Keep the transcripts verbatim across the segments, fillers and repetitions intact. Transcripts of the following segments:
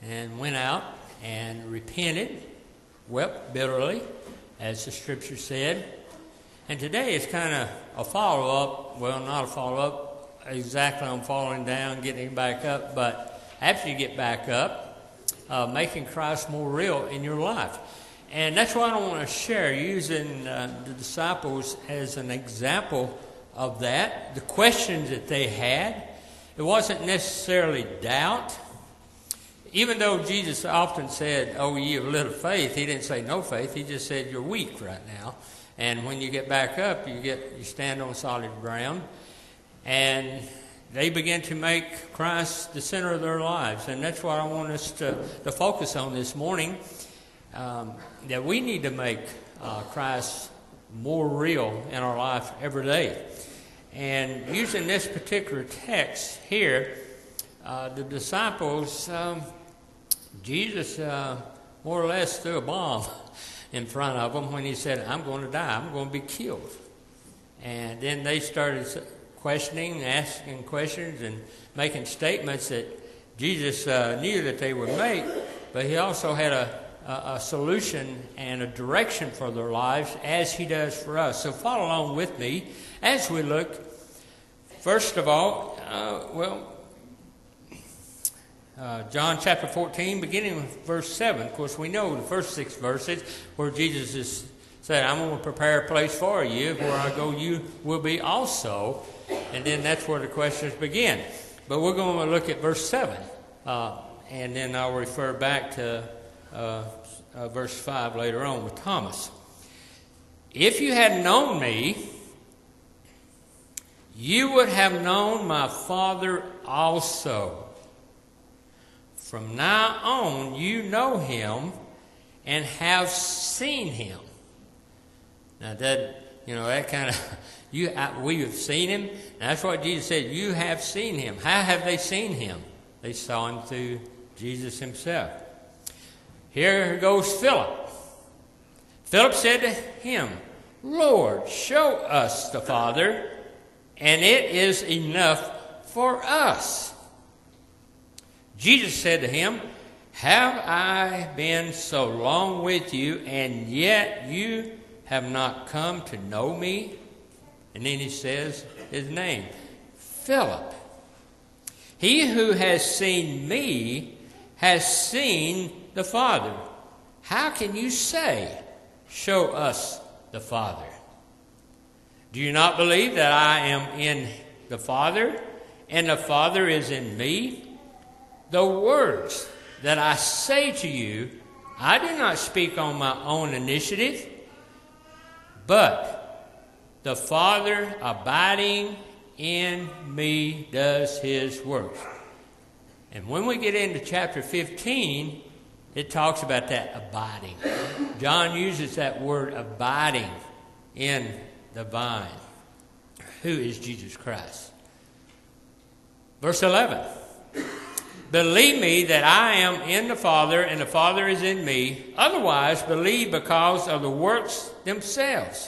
and went out and repented, wept bitterly, as the scripture said. And today is kind of a follow-up, well, not a follow-up exactly on falling down, getting back up, but after you get back up, uh, making Christ more real in your life. And that's why I want to share, using uh, the disciples as an example of that. The questions that they had, it wasn't necessarily doubt. Even though Jesus often said, oh, ye of little faith, he didn't say no faith. He just said you're weak right now. And when you get back up, you get you stand on solid ground. And they begin to make Christ the center of their lives. And that's what I want us to, to focus on this morning. Um, that we need to make uh, Christ more real in our life every day. And using this particular text here, uh, the disciples, um, Jesus uh, more or less threw a bomb in front of them when he said, I'm going to die, I'm going to be killed. And then they started questioning, asking questions, and making statements that Jesus uh, knew that they would make, but he also had a a solution and a direction for their lives as he does for us. So follow along with me as we look. First of all, uh, well, uh, John chapter fourteen, beginning with verse seven. Of course, we know the first six verses where Jesus is said, I'm going to prepare a place for you. Where I go, you will be also. And then that's where the questions begin. But we're going to look at verse seven. Uh, and then I'll refer back to Uh, uh, verse five later on with Thomas. If you had known me, you would have known my Father also. From now on, you know him and have seen him. Now that, you know, that kind of, you, I, we have seen him. That's what Jesus said, you have seen him. How have they seen him? They saw him through Jesus himself. Here goes Philip. Philip said to him, Lord, show us the Father, and it is enough for us. Jesus said to him, have I been so long with you, and yet you have not come to know me? And then he says his name, Philip. He who has seen me has seen the Father. How can you say, show us the Father? Do you not believe that I am in the Father, and the Father is in me? The words that I say to you, I do not speak on my own initiative, but the Father abiding in me does his works. And when we get into chapter fifteen, it talks about that abiding. John uses that word abiding in the vine, who is Jesus Christ. Verse eleven. Believe me that I am in the Father and the Father is in me. Otherwise, believe because of the works themselves.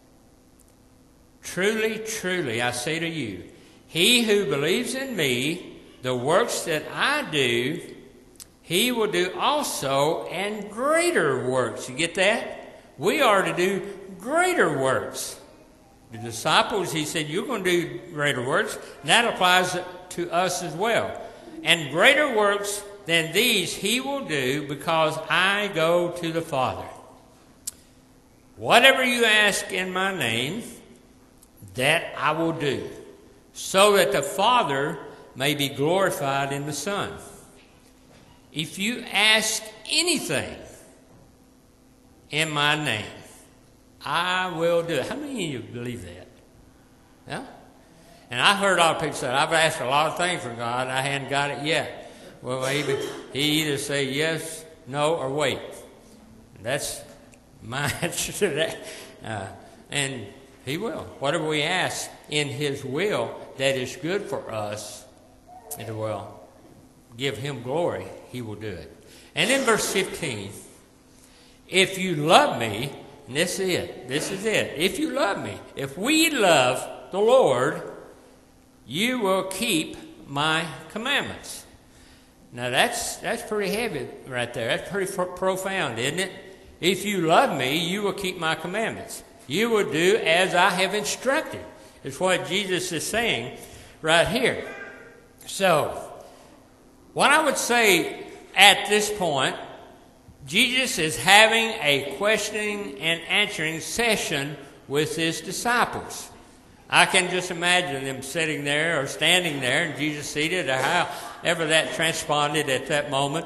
Truly, truly, I say to you, he who believes in me, the works that I do, he will do also, and greater works. You get that? We are to do greater works. The disciples, he said, you're going to do greater works. And that applies to us as well. And greater works than these he will do, because I go to the Father. Whatever you ask in my name, that I will do, so that the Father may be glorified in the Son. If you ask anything in my name, I will do it. How many of you believe that? Yeah? And I've heard a lot of people say, I've asked a lot of things from God, and I hadn't got it yet. Well, he, he either say yes, no, or wait. That's my answer to that. Uh, and he will. Whatever we ask in his will that is good for us, it will give him glory. He will do it. And in verse fifteen, if you love me, and this is it, this is it. If you love me, if we love the Lord, you will keep my commandments. Now that's that's pretty heavy right there. That's pretty pro- profound, isn't it? If you love me, you will keep my commandments. You will do as I have instructed. It's what Jesus is saying right here. So, what I would say at this point, Jesus is having a questioning and answering session with his disciples. I can just imagine them sitting there or standing there and Jesus seated, or however that transponded at that moment.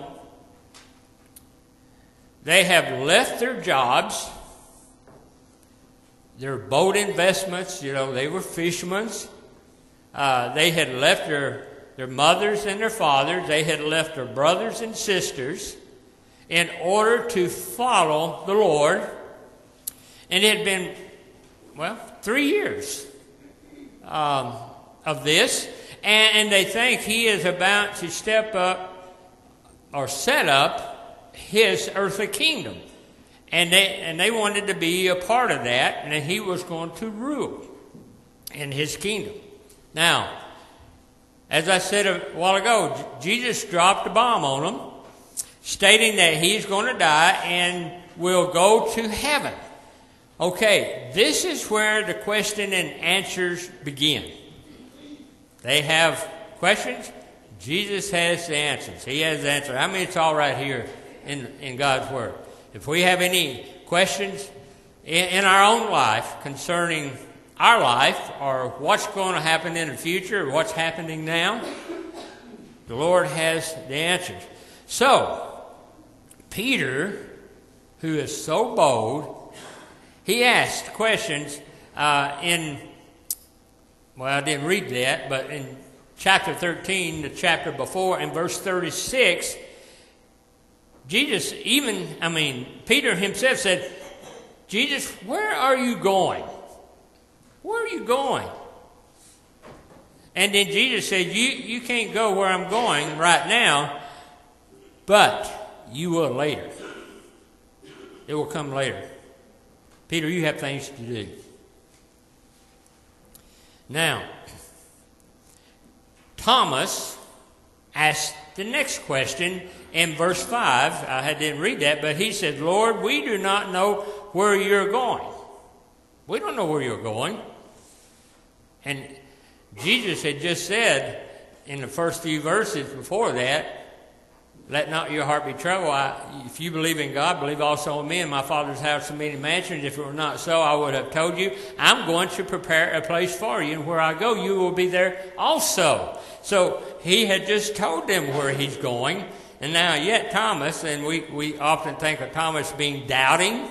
They have left their jobs, their boat investments. You know, they were fishermen. Uh, they had left their, their mothers and their fathers. They had left their brothers and sisters in order to follow the Lord. And it had been, well, three years um, of this. And, and they think he is about to step up or set up his earthly kingdom. And they, and they wanted to be a part of that, and he was going to rule in his kingdom. Now, as I said a while ago, Jesus dropped a bomb on them, stating that he's going to die and will go to heaven. Okay, this is where the question and answers begin. They have questions. Jesus has the answers. He has the answer. I mean, it's all right here in, in God's Word. If we have any questions in, in our own life concerning our life or what's going to happen in the future or what's happening now, the Lord has the answers. So, Peter, who is so bold, he asked questions uh, in, well, I didn't read that, but in chapter thirteen, the chapter before, in verse thirty-six, Jesus even, I mean, Peter himself said, Jesus, where are you going? Where are you going? And then Jesus said, you, you can't go where I'm going right now, but you will later. It will come later. Peter, you have things to do. Now, Thomas asked the next question in verse five. I didn't read that, but he said, Lord, we do not know where you're going. We don't know where you're going. And Jesus had just said in the first few verses before that, let not your heart be troubled. I, if you believe in God, believe also in me. In my Father's house are many mansions. If it were not so, I would have told you. I'm going to prepare a place for you, and where I go, you will be there also. So he had just told them where he's going. And now yet Thomas, and we, we often think of Thomas being doubting.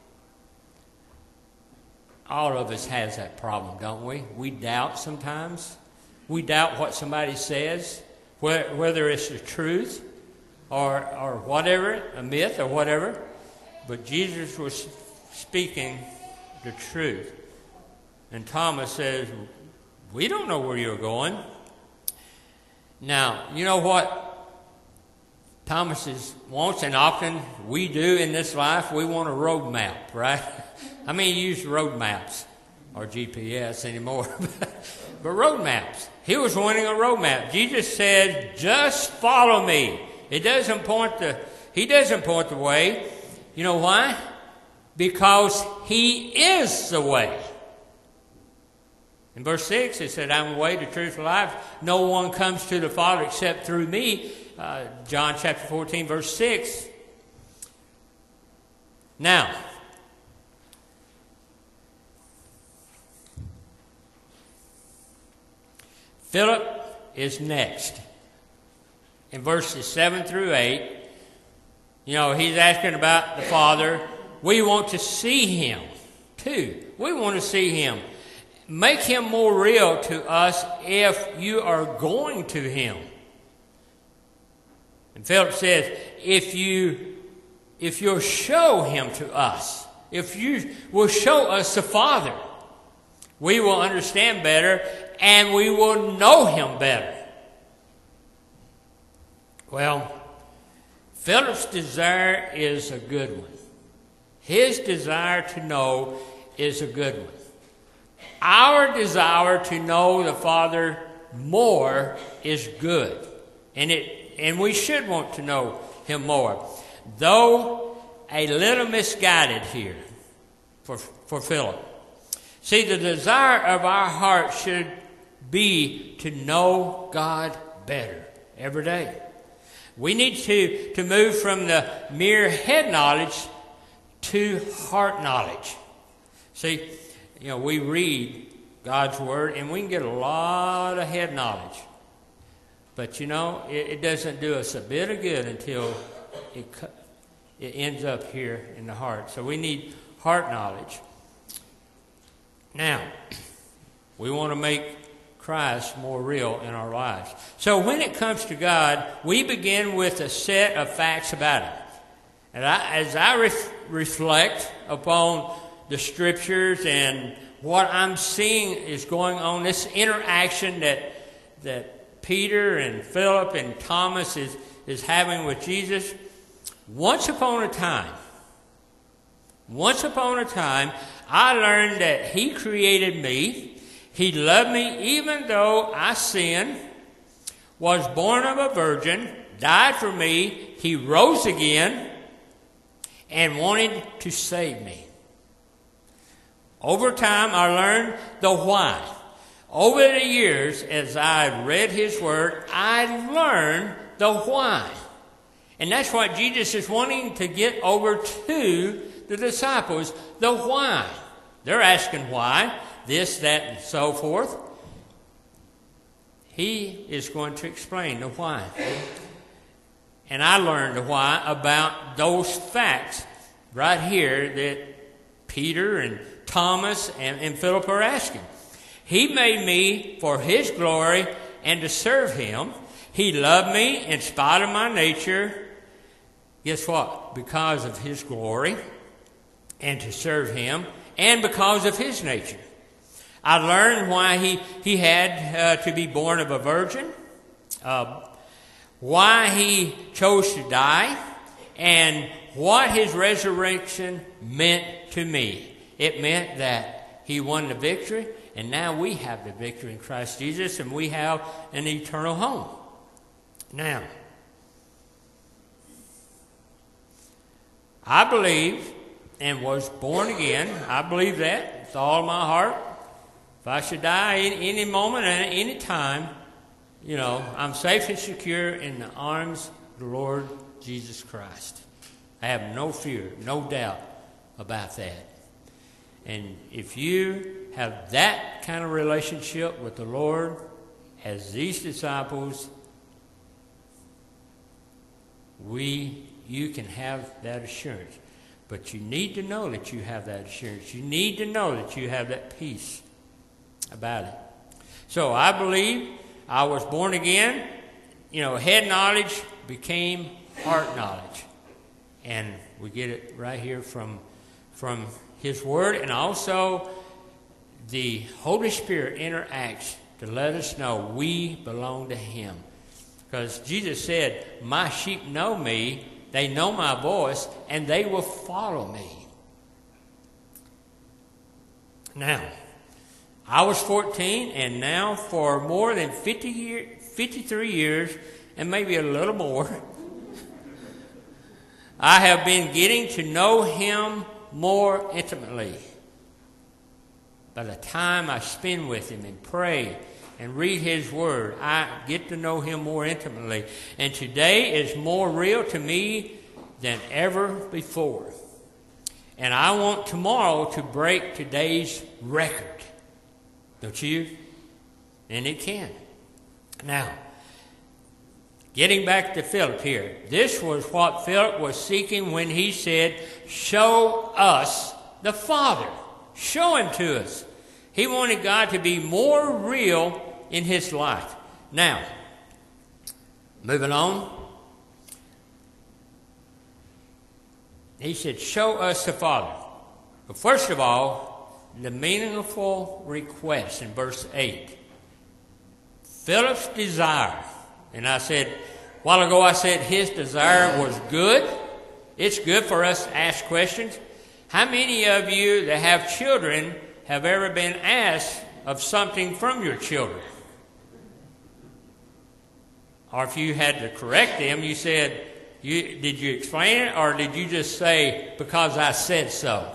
All of us has that problem, don't we? We doubt sometimes. We doubt what somebody says, whether it's the truth or or whatever, a myth or whatever. But Jesus was speaking the truth. And Thomas says, we don't know where you're going. Now, you know what Thomas is, wants, and often we do in this life? We want a road map, right? I mean, you use road maps or G P S anymore. But road maps. He was wanting a road map. Jesus said, just follow me. It doesn't point the, he doesn't point the way. You know why? Because he is the way. In verse six, it said, I'm the way, the truth, and life. No one comes to the Father except through me. Uh, John chapter fourteen, verse six. Now, Philip is next. In verses seven through eight, you know, he's asking about the Father. We want to see him, too. We want to see him. Make him more real to us if you are going to him. And Philip says, if you, if you'll show him to us, if you will show us the Father, we will understand better and we will know him better. Well, Philip's desire is a good one. His desire to know is a good one. Our desire to know the Father more is good. And it and we should want to know him more. Though a little misguided here for, for Philip. See, the desire of our heart should be to know God better every day. We need to, to move from the mere head knowledge to heart knowledge. See, you know, we read God's Word and we can get a lot of head knowledge. But, you know, it, it doesn't do us a bit of good until it, it ends up here in the heart. So we need heart knowledge. Now, we want to make Christ more real in our lives. So when it comes to God, we begin with a set of facts about Him. And I, as I ref, reflect upon the Scriptures and what I'm seeing is going on, this interaction that that Peter and Philip and Thomas is, is having with Jesus, once upon a time, once upon a time, I learned that He created me. He loved me even though I sinned, was born of a virgin, died for me. He rose again and wanted to save me. Over time, I learned the why. Over the years, as I read His Word, I learned the why. And that's what Jesus is wanting to get over to the disciples, the why. They're asking why, this, that, and so forth. He is going to explain the why. And I learned the why about those facts right here that Peter and Thomas and, and Philip are asking. He made me for His glory and to serve Him. He loved me in spite of my nature. Guess what? Because of His glory and to serve Him, and because of His nature. I learned why He, he had uh, to be born of a virgin, uh, why He chose to die, and what His resurrection meant to me. It meant that He won the victory, and now we have the victory in Christ Jesus, and we have an eternal home. Now, I believe and was born again. I believe that with all my heart. If I should die any, any moment and any time, you know, I'm safe and secure in the arms of the Lord Jesus Christ. I have no fear, no doubt about that. And if you have that kind of relationship with the Lord as these disciples, we, you can have that assurance. But you need to know that you have that assurance. You need to know that you have that peace about it. So I believe I was born again. You know, head knowledge became heart knowledge. And we get it right here from, from His Word. And also the Holy Spirit interacts to let us know we belong to Him. Because Jesus said, my sheep know me, they know my voice, and they will follow me. Now, I was fourteen, and now for more than fifty year, fifty-three years, and maybe a little more, I have been getting to know Him more intimately. By the time I spend with Him and pray and read His Word, I get to know Him more intimately. And today is more real to me than ever before. And I want tomorrow to break today's record. Don't you? And it can. Now, getting back to Philip here. This was what Philip was seeking when he said, show us the Father. Show Him to us. He wanted God to be more real in his life. Now, moving on. He said, show us the Father. But first of all, the meaningful request in verse eight. Philip's desire. And I said, a while ago I said his desire was good. It's good for us to ask questions. How many of you that have children have ever been asked of something from your children? or if you had to correct them, you said, you, did you explain it, or did you just say, because I said so?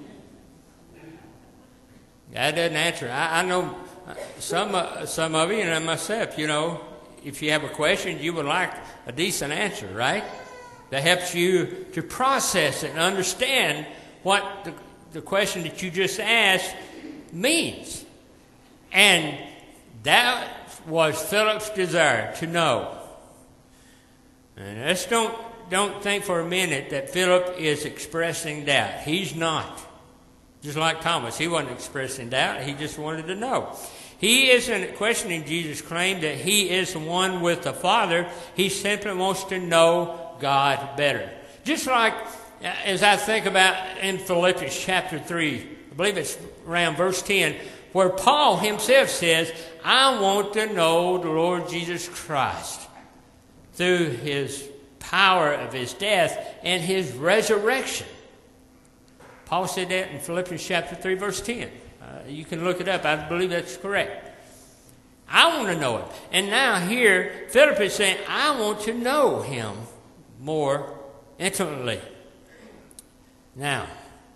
That doesn't answer. I, I know some, uh, some of you, and myself, you know, if you have a question, you would like a decent answer, right? That helps you to process it and understand what the, the question that you just asked means. And that was Philip's desire, to know. And let's don't, don't think for a minute that Philip is expressing doubt. He's not. Just like Thomas, he wasn't expressing doubt. He just wanted to know. He isn't questioning Jesus' claim that he is the one with the Father. He simply wants to know God better. Just like as I think about in Philippians chapter three, I believe it's around verse ten, where Paul himself says, I want to know the Lord Jesus Christ through his power of his death and his resurrection. Paul said that in Philippians chapter three, verse ten. Uh, you can look it up. I believe that's correct. I want to know him. And now here, Philip is saying, I want to know him more intimately. Now,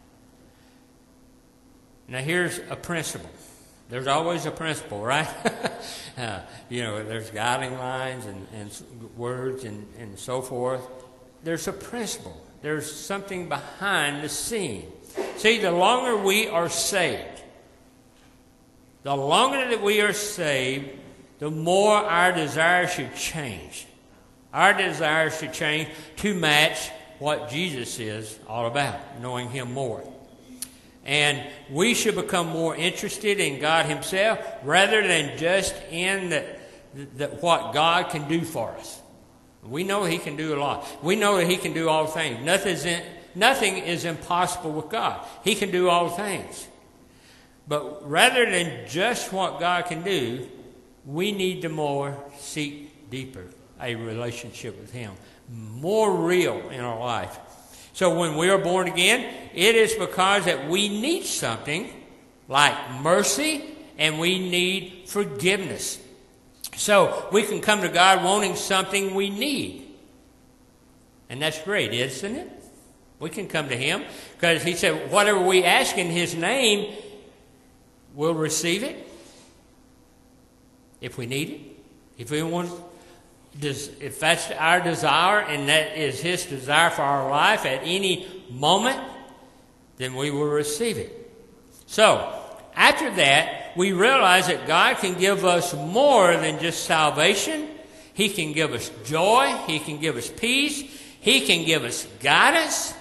now here's a principle. There's always a principle, right? uh, you know, there's guiding lines and, and words and, and so forth. There's a principle. There's something behind the scene. See, the longer we are saved, the longer that we are saved, the more our desires should change. Our desires should change to match what Jesus is all about, knowing him more. And we should become more interested in God himself rather than just in the, the, what God can do for us. We know he can do a lot. We know that he can do all things. Nothing's in, nothing is impossible with God. He can do all things. But rather than just what God can do, we need to more seek deeper a relationship with him. More real in our life. So when we are born again, it is because that we need something like mercy and we need forgiveness. So we can come to God wanting something we need. And that's great, isn't it? We can come to him because he said, whatever we ask in his name, we'll receive it. If we need it. If we want Does, if that's our desire and that is his desire for our life at any moment, then we will receive it. So, after that, we realize that God can give us more than just salvation. He can give us joy. He can give us peace. He can give us guidance.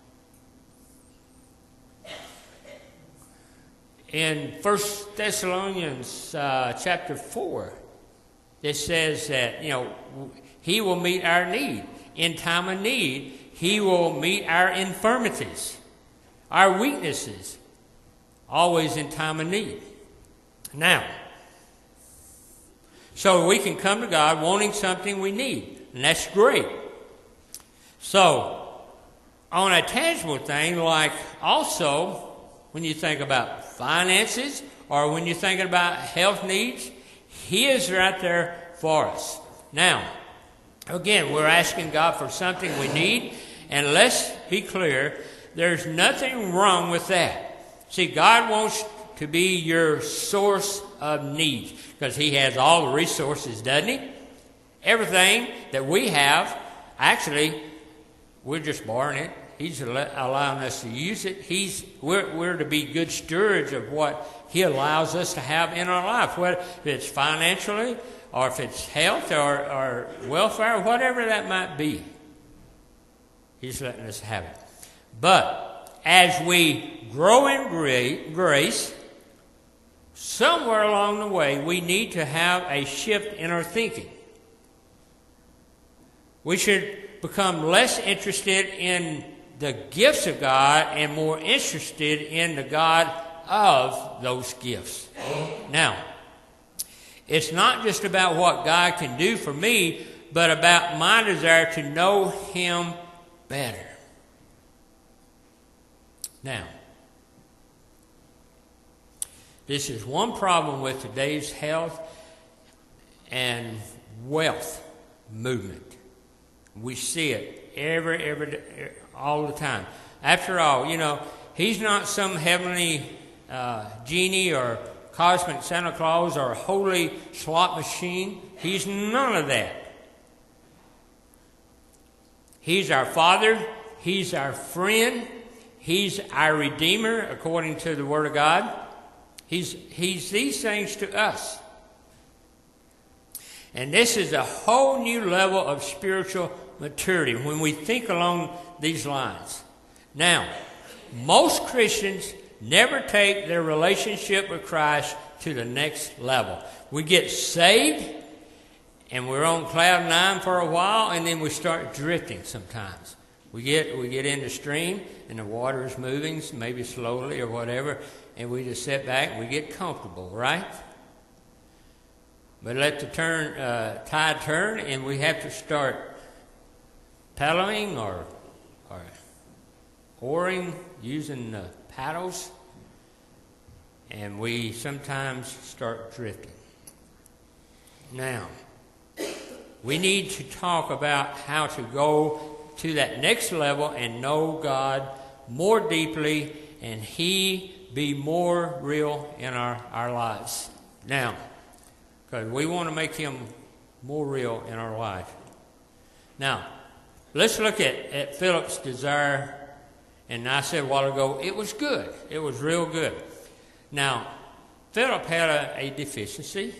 In First Thessalonians uh, chapter four, it says that, you know, he will meet our need. In time of need, he will meet our infirmities, our weaknesses, always in time of need. Now, so we can come to God wanting something we need, and that's great. So, on a tangible thing, like also when you think about finances or when you're thinking about health needs, he is right there for us. Now, again, we're asking God for something we need, and let's be clear, there's nothing wrong with that. See, God wants to be your source of needs because he has all the resources, doesn't he? Everything that we have, actually, we're just borrowing it. He's allowing us to use it. He's we're, we're to be good stewards of what he allows us to have in our life, whether it's financially or if it's health or, or welfare, whatever that might be. He's letting us have it. But as we grow in grace, somewhere along the way, we need to have a shift in our thinking. We should become less interested in the gifts of God and more interested in the God of those gifts. Now, it's not just about what God can do for me, but about my desire to know him better. Now, this is one problem with today's health and wealth movement. We see it every, every, all the time. After all, you know, he's not some heavenly uh, genie or cosmic Santa Claus or holy slot machine. He's none of that. He's our Father. He's our friend. He's our Redeemer, according to the Word of God. He's, he's these things to us. And this is a whole new level of spiritual maturity when we think along these lines. Now, most Christians never take their relationship with Christ to the next level. We get saved, and we're on cloud nine for a while, and then we start drifting sometimes. We get we get in the stream, and the water is moving, maybe slowly or whatever, and we just sit back and we get comfortable, right? But let the turn uh, tide turn, and we have to start paddling or or oaring, using uh, paddles, and we sometimes start drifting. Now, we need to talk about how to go to that next level and know God more deeply, and He be more real in our, our lives. Now, because we want to make Him more real in our life. Now, let's look at, at Philip's desire. And I said a while ago, it was good. It was real good. Now, Philip had a, a deficiency.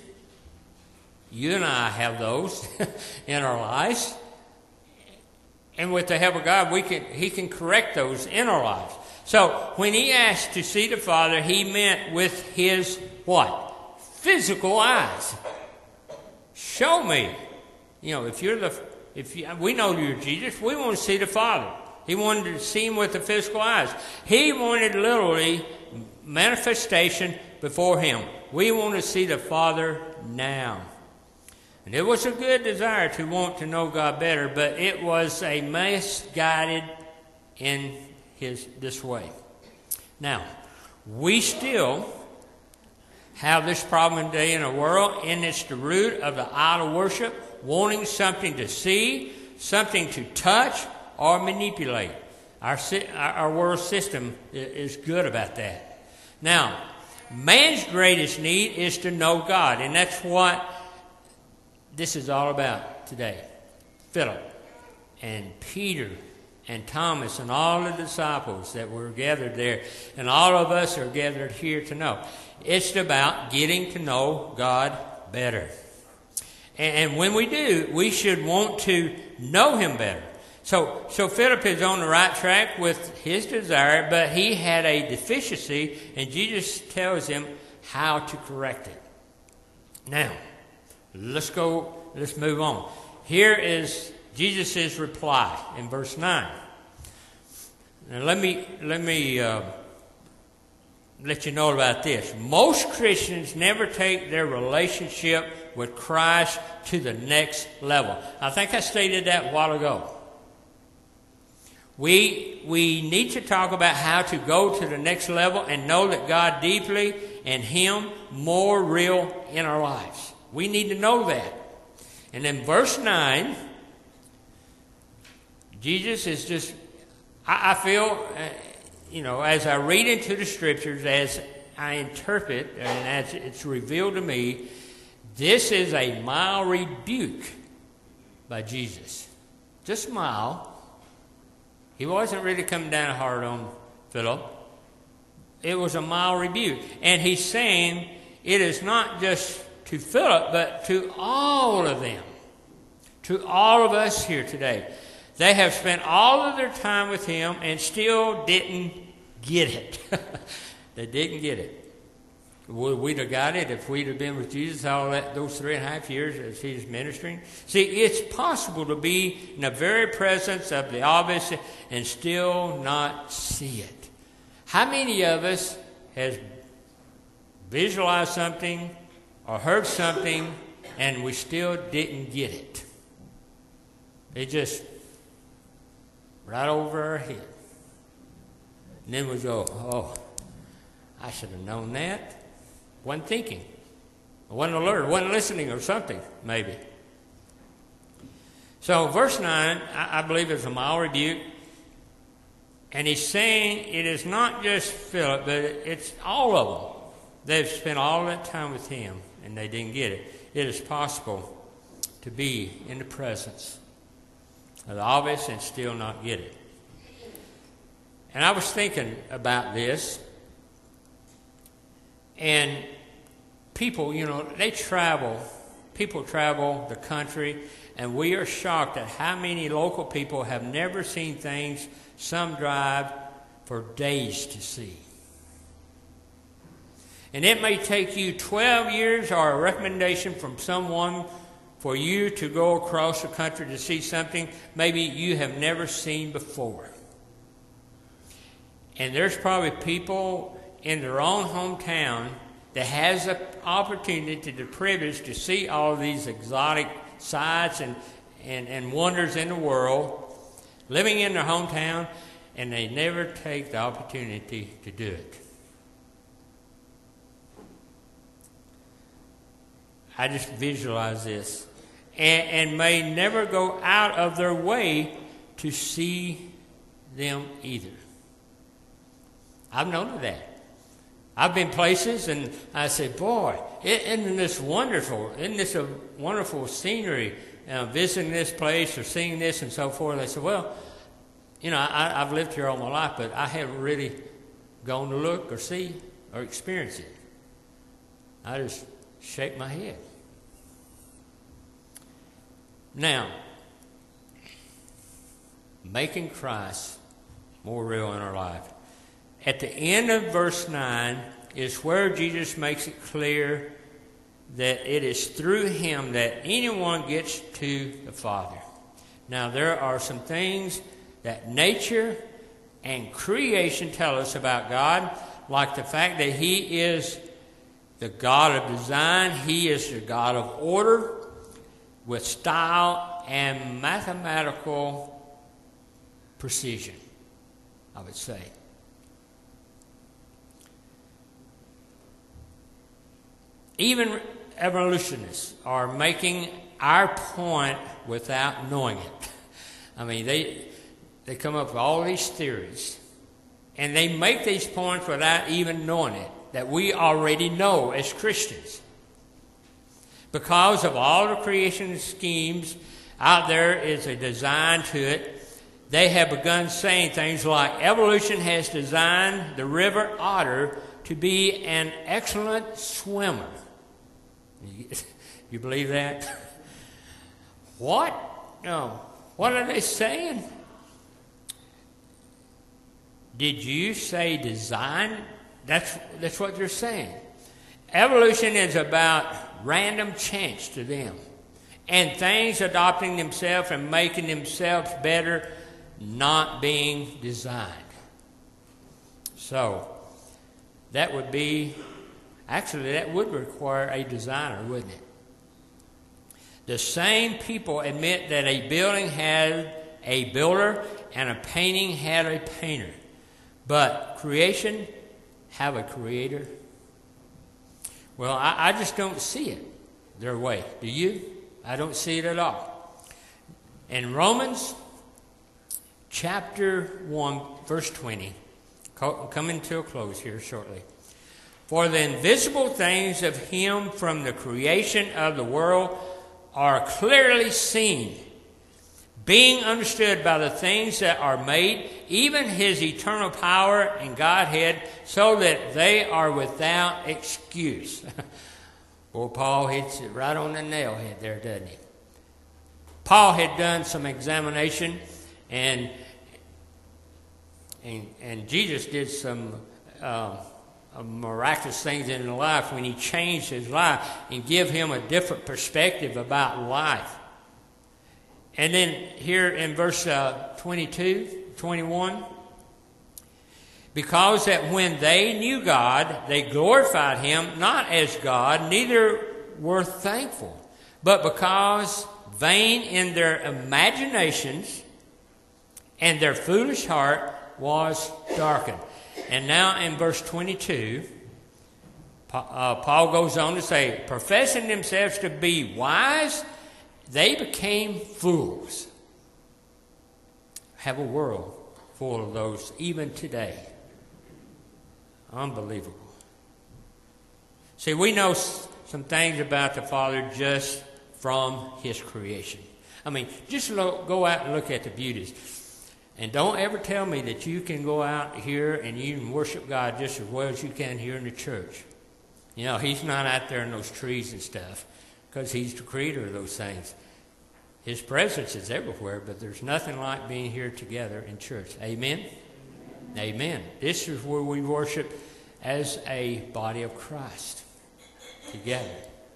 You and I have those in our lives. And with the help of God, we can He can correct those in our lives. So, when he asked to see the Father, he meant with his what? Physical eyes. Show me. You know, if you're the, if you, we know you're Jesus, we want to see the Father. He wanted to see Him with the physical eyes. He wanted literally manifestation before him. We want to see the Father now. And it was a good desire to want to know God better, but it was a misguided in his this way. Now, we still have this problem today in the world, and it's the root of the idol worship, wanting something to see, something to touch, or manipulate. Our, our world system is good about that. Now, man's greatest need is to know God, and that's what this is all about today. Philip and Peter and Thomas and all the disciples that were gathered there, and all of us are gathered here to know. It's about getting to know God better. And when we do, we should want to know Him better. So, so Philip is on the right track with his desire, but he had a deficiency, and Jesus tells him how to correct it. Now, let's go, let's move on. Here is Jesus' reply in verse nine. Now, let me, let me uh, let you know about this. Most Christians never take their relationship with Christ to the next level. I think I stated that a while ago. We, we need to talk about how to go to the next level and know that God deeply and Him more real in our lives. We need to know that. And in verse nine, Jesus is just, I, I feel, uh, you know, as I read into the Scriptures, as I interpret, and as it's revealed to me, this is a mild rebuke by Jesus. Just mild. He wasn't really coming down hard on Philip. It was a mild rebuke. And he's saying it is not just to Philip, but to all of them. To all of us here today. They have spent all of their time with Him and still didn't get it. They didn't get it. Would we'd have got it if we'd have been with Jesus all that those three and a half years as He's ministering? See, it's possible to be in the very presence of the obvious and still not see it. How many of us has visualized something or heard something and we still didn't get it? It just right over our head. And then we go, oh, I should have known that. Wasn't thinking. I wasn't alert. I wasn't listening or something, maybe. So verse nine, I, I believe, is a mild rebuke. And he's saying it is not just Philip, but it's all of them. They've spent all that time with him, and they didn't get it. It is possible to be in the presence of the obvious and still not get it. And I was thinking about this, and people, you know, they travel, people travel the country, and we are shocked at how many local people have never seen things some drive for days to see. And it may take you twelve years or a recommendation from someone for you to go across the country to see something maybe you have never seen before. And there's probably people in their own hometown that has the opportunity, the privilege to see all of these exotic sights and, and, and wonders in the world, living in their hometown, and they never take the opportunity to do it. I just visualize this. And, and may never go out of their way to see them either. I've known of that. I've been places and I say, boy, isn't this wonderful? Isn't this a wonderful scenery? Uh, visiting this place or seeing this and so forth. They say, well, you know, I, I've lived here all my life, but I haven't really gone to look or see or experience it. I just shake my head. Now, making Christ more real in our life. At the end of verse nine is where Jesus makes it clear that it is through him that anyone gets to the Father. Now, there are some things that nature and creation tell us about God, like the fact that he is the God of design, he is the God of order, with style and mathematical precision, I would say. Even evolutionists are making our point without knowing it. I mean, they they come up with all these theories, and they make these points without even knowing it, that we already know as Christians. Because of all the creation schemes out there is a design to it, they have begun saying things like evolution has designed the river otter to be an excellent swimmer. You believe that? What? No. What are they saying? Did you say design? That's, that's what they're saying. Evolution is about random chance to them, and things adopting themselves and making themselves better, not being designed. So, that would be, actually that would require a designer, wouldn't it? The same people admit that a building had a builder and a painting had a painter. But creation have a creator? Well, I, I just don't see it their way. Do you? I don't see it at all. In Romans chapter one, verse twenty, coming to a close here shortly. For the invisible things of him from the creation of the world are clearly seen, being understood by the things that are made, even his eternal power and Godhead, so that they are without excuse. Boy, Paul hits it right on the nail head there, doesn't he? Paul had done some examination, and and, and Jesus did some uh, miraculous things in his life when he changed his life and give him a different perspective about life. And then here in verse uh, twenty-two, twenty-one, because that when they knew God, they glorified him not as God, neither were thankful, but because vain in their imaginations and their foolish heart was darkened. And now in verse twenty-two, uh, Paul goes on to say, professing themselves to be wise, they became fools. Have a world full of those even today. Unbelievable. See, we know some things about the Father just from His creation. I mean, just lo- go out and look at the beauties. And don't ever tell me that you can go out here and you can worship God just as well as you can here in the church. You know, He's not out there in those trees and stuff because He's the creator of those things. His presence is everywhere, but there's nothing like being here together in church. Amen? Amen. Amen. This is where we worship as a body of Christ together.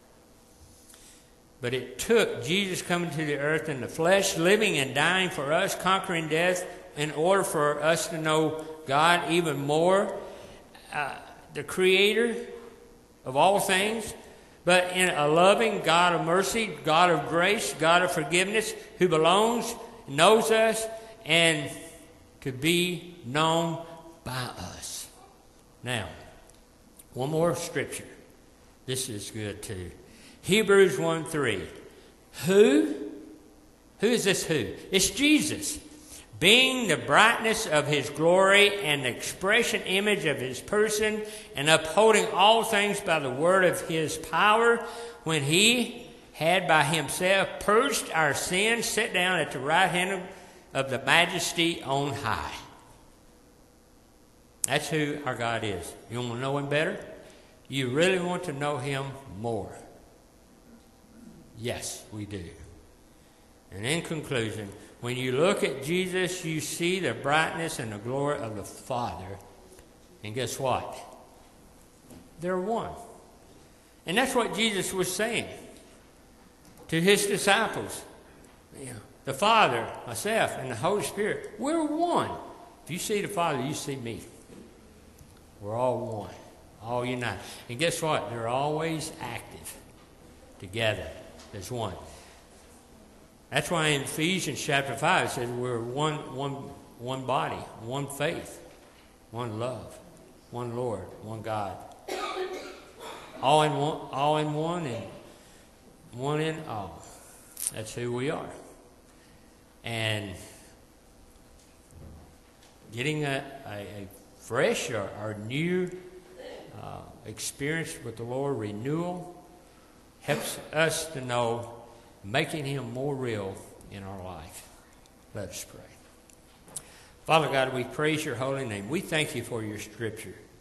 But it took Jesus coming to the earth in the flesh, living and dying for us, conquering death, in order for us to know God even more, uh, the Creator of all things, but in a loving God of mercy, God of grace, God of forgiveness, who belongs, knows us, and to be known by us. Now, one more scripture. This is good too. Hebrews one three. Who? Who is this who? It's Jesus. Being the brightness of His glory and the expression image of His person, and upholding all things by the word of His power, when He had by Himself purged our sins, sat down at the right hand of the Majesty on high. That's who our God is. You want to know Him better? You really want to know Him more? Yes, we do. And in conclusion, when you look at Jesus, you see the brightness and the glory of the Father. And guess what? They're one. And that's what Jesus was saying to His disciples. You know, the Father, myself, and the Holy Spirit, we're one. If you see the Father, you see me. We're all one, all united. And guess what? They're always active together as one. That's why in Ephesians chapter five it says we're one, one, one body, one faith, one love, one Lord, one God. All in one, all in one, and one in all. That's who we are. And getting a, a, a fresh or, or new uh, experience with the Lord, renewal, helps us to know making Him more real in our life. Let us pray. Father God, we praise Your holy name. We thank You for Your scripture.